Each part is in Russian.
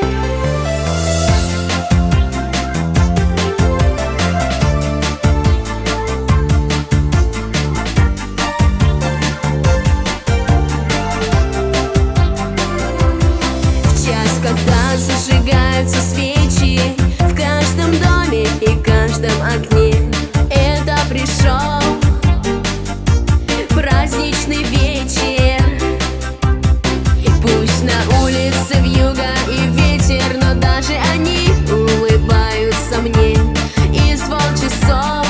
Когда зажигаются свечи в каждом доме и каждом окне, это пришел праздничный вечер. Пусть на улице вьюга и ветер, но даже они улыбаются мне из полчасов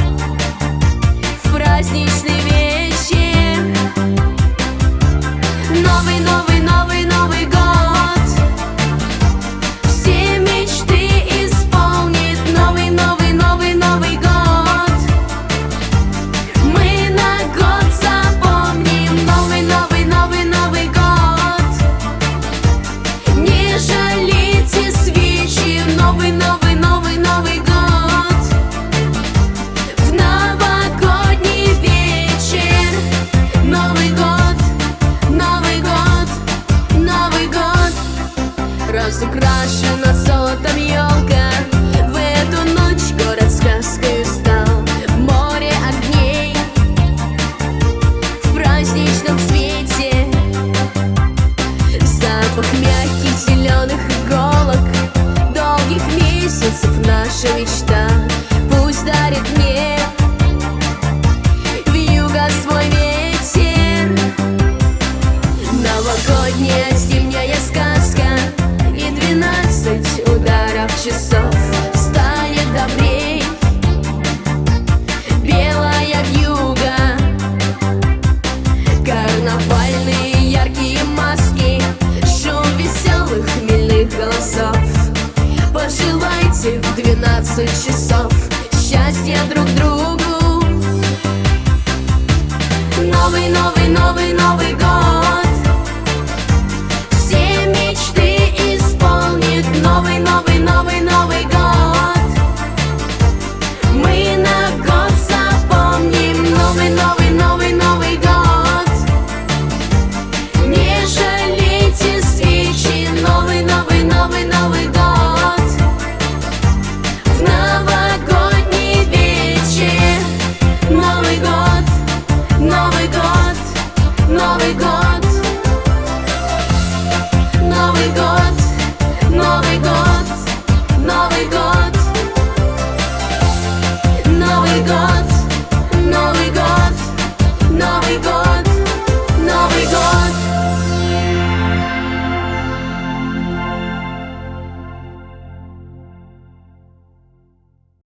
в праздничный вечер. Новый, новый, новый, Новый год. Разукрашена золотом елка, в эту ночь город сказкою стал. Море огней в праздничном свете, запах мягких зеленых иголок, долгих месяцев наша мечта. Пусть дарит мне вьюга свой ветер. Новогодняя зимняя сказка, 12 ударов часов станет добрей. Белая вьюга, карнавальные яркие маски, шум веселых хмельных голосов. Пожелайте в 12 часов счастья друг другу. Новый, новый, новый, Новый год все мечты исполнит. Новый, новый, новый, Новый год мы на год запомним. Новый, новый, новый, Новый год. Не жалейте свечи. Новый, новый, новый, Новый год в новогодний вечер. Новый год, Новый год, Новый год, Новый год.